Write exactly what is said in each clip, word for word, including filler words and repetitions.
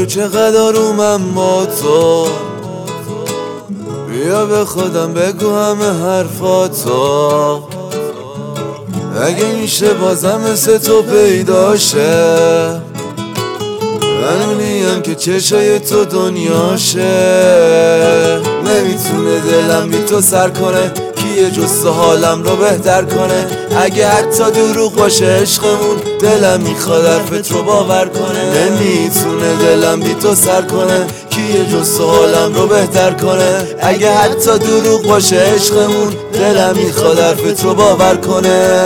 که چقدر آرومم با تو، بیا به خودم بگو همه حرفاتو. اگه میشه بازم مثل تو پیدا شه، منونیم که چشای تو دنیاشه. نمیتونه دلم بی تو سر کنه، کیه جز حالم رو بهتر کنه. اگه حتی دروغ باشه عشقمون، دلم میخواد حرفت رو باور کنه. نمیتونه دلم بی تو سر کنه، کیه جز حالم رو بهتر کنه. اگه حتی دروغ باشه عشقمون، دلم میخواد حرفت رو باور کنه.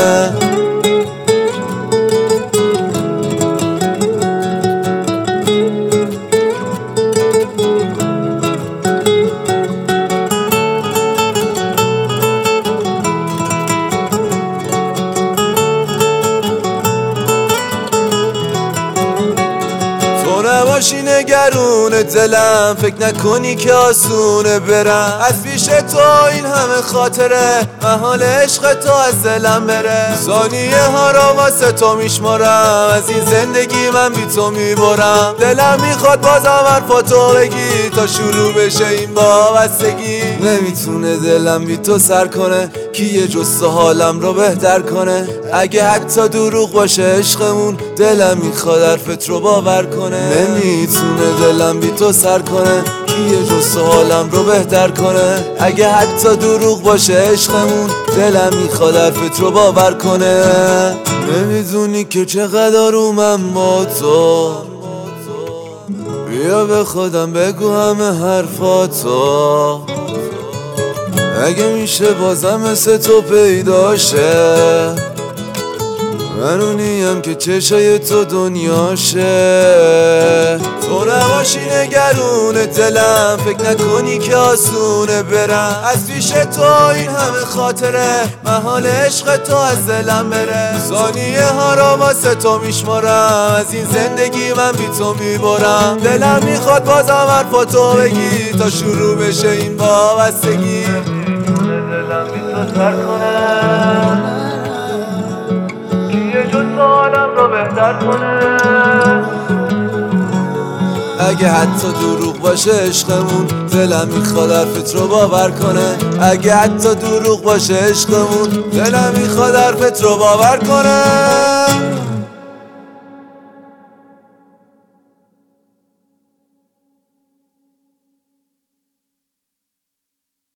نباشی نگرون دلم، فکر نکنی که آسونه برم از پیش تو. این همه خاطره محال عشق تو از دلم بره. ثانیه ها را واسه تو میشمارم، از این زندگی من بی تو میبرم. دلم میخواد بازم حرفاتو بگی تا شروع بشه این وابستگی. نمیتونه دلم بی تو سر کنه، کیه جز حالم رو بهتر کنه. اگه حتی دروغ باشه عشقمون، دلم میخواد حرفت رو باور کنه. نمیتونه دلم بی تو سر کنه، کیه جز حالم رو بهتر کنه. اگه حتی دروغ باشه عشقمون، دلم میخواد حرفت رو باور کنه. نمیدونی که چقدر آرومم با تو، بیا به خودم بگو همه حرفاتو. اگه میشه بازم مثل تو پیدا شه، منونیم که چشای تو دنیاشه. تو نباشی نگرون دلم، فکر نکنی که آسونه برم از پیش تو. این همه خاطره محال عشق تو از دلم بره. ثانیه ها را واسه تو میشمارم، از این زندگی من بی تو میبرم. دلم میخواد بازم حرفاتو بگی تا شروع بشه این وابستگی. دلم بی تو سر کنه، حالم رو بهتر کنه. اگه حتی دروغ باشه عشقمون، دلم میخواد حرفت رو باور کنه. اگه حتی دروغ باشه عشقمون، دلم میخواد حرفت رو باور کنه.